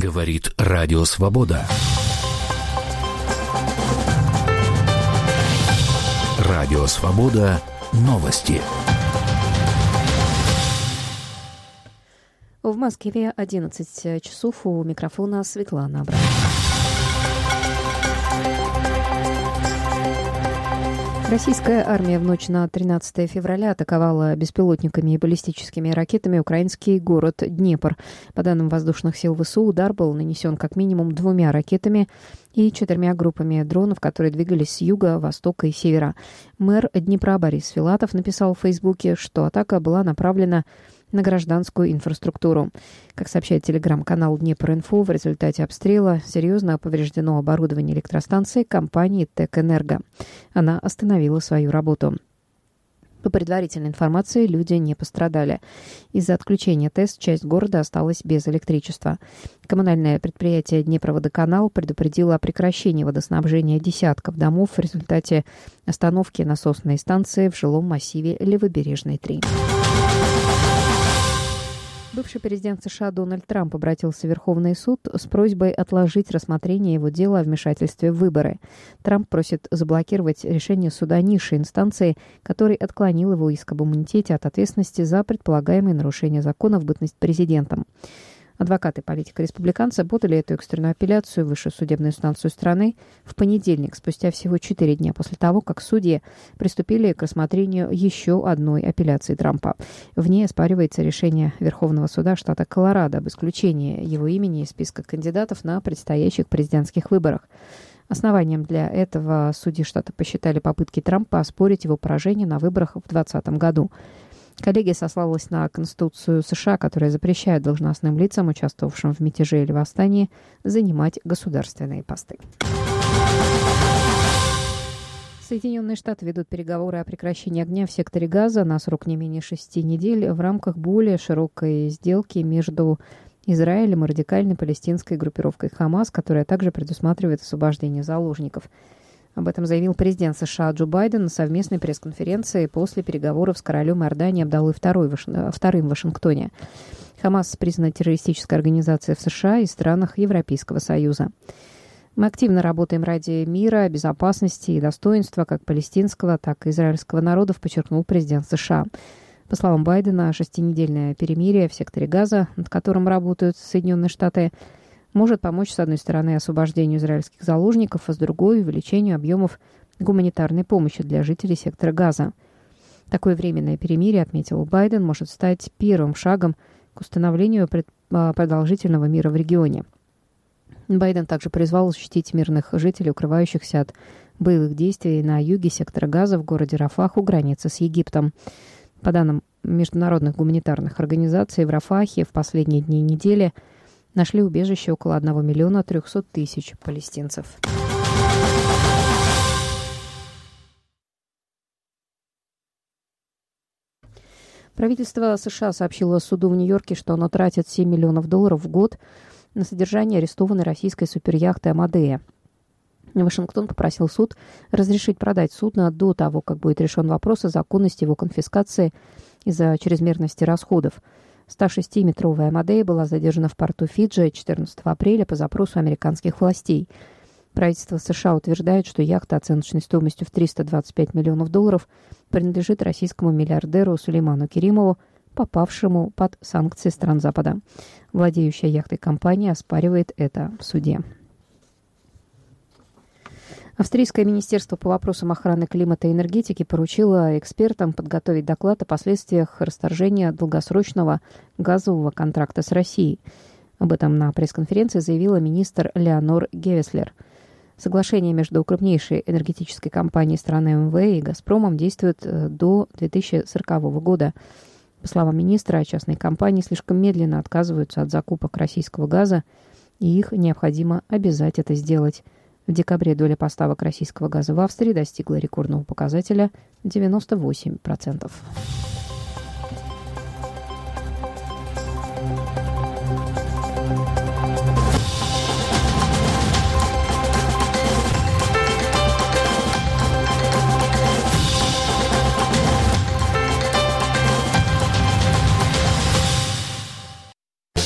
Говорит Радио Свобода. Радио Свобода. Новости. В Москве 11 часов. У микрофона Светлана Абрамова. Российская армия в ночь на 13 февраля атаковала беспилотниками и баллистическими ракетами украинский город Днепр. По данным воздушных сил ВСУ, удар был нанесен как минимум 2 ракетами и 4 группами дронов, которые двигались с юга, востока и севера. Мэр Днепра Борис Филатов написал в Фейсбуке, что атака была направлена на гражданскую инфраструктуру. Как сообщает телеграм-канал Днепр-Инфо, в результате обстрела серьезно повреждено оборудование электростанции компании «Тэкэнерго». Она остановила свою работу. По предварительной информации, люди не пострадали. Из-за отключения ТЭС часть города осталась без электричества. Коммунальное предприятие «Днепроводоканал» предупредило о прекращении водоснабжения десятков домов в результате остановки насосной станции в жилом массиве Левобережный 3. Бывший президент США Дональд Трамп обратился в Верховный суд с просьбой отложить рассмотрение его дела о вмешательстве в выборы. Трамп просит заблокировать решение суда низшей инстанции, который отклонил его иск об иммунитете от ответственности за предполагаемые нарушения закона в бытность президентом. Адвокаты политика-республиканца подали эту экстренную апелляцию в высшую судебную инстанцию страны в понедельник, спустя всего 4 дня после того, как судьи приступили к рассмотрению еще одной апелляции Трампа. В ней оспаривается решение Верховного суда штата Колорадо об исключении его имени из списка кандидатов на предстоящих президентских выборах. Основанием для этого судьи штата посчитали попытки Трампа оспорить его поражение на выборах в 2020 году. Коллегия сослалась на Конституцию США, которая запрещает должностным лицам, участвовавшим в мятеже или восстании, занимать государственные посты. Соединенные Штаты ведут переговоры о прекращении огня в секторе Газа на срок не менее 6 недель в рамках более широкой сделки между Израилем и радикальной палестинской группировкой Хамас, которая также предусматривает освобождение заложников. Об этом заявил президент США Джо Байден на совместной пресс-конференции после переговоров с королем Иордании Абдаллой II в Вашингтоне. Хамас признана террористической организацией в США и странах Европейского Союза. Мы активно работаем ради мира, безопасности и достоинства как палестинского, так и израильского народов, подчеркнул президент США. По словам Байдена, 6-недельное перемирие в секторе Газа, над которым работают Соединенные Штаты, может помочь, с одной стороны, освобождению израильских заложников, а с другой – увеличению объемов гуманитарной помощи для жителей сектора Газа. Такое временное перемирие, отметил Байден, может стать первым шагом к установлению продолжительного мира в регионе. Байден также призвал защитить мирных жителей, укрывающихся от боевых действий на юге сектора Газа в городе Рафах у границы с Египтом. По данным международных гуманитарных организаций, в Рафахе в последние дни недели нашли убежище около 1 300 000 палестинцев. Правительство США сообщило суду в Нью-Йорке, что оно тратит $7 миллионов в год на содержание арестованной российской суперяхты «Амадея». Вашингтон попросил суд разрешить продать судно до того, как будет решен вопрос о законности его конфискации из-за чрезмерности расходов. 106-метровая «Амадея» была задержана в порту Фиджи 14 апреля по запросу американских властей. Правительство США утверждает, что яхта оценочной стоимостью в $325 миллионов принадлежит российскому миллиардеру Сулейману Керимову, попавшему под санкции стран Запада. Владеющая яхтой компания оспаривает это в суде. Австрийское министерство по вопросам охраны климата и энергетики поручило экспертам подготовить доклад о последствиях расторжения долгосрочного газового контракта с Россией. Об этом на пресс-конференции заявила министр Леонор Гевеслер. Соглашение между крупнейшей энергетической компанией страны МВЭ и «Газпромом» действует до 2040 года. По словам министра, частные компании слишком медленно отказываются от закупок российского газа, и их необходимо обязать это сделать. В декабре доля поставок российского газа в Австрии достигла рекордного показателя 98%.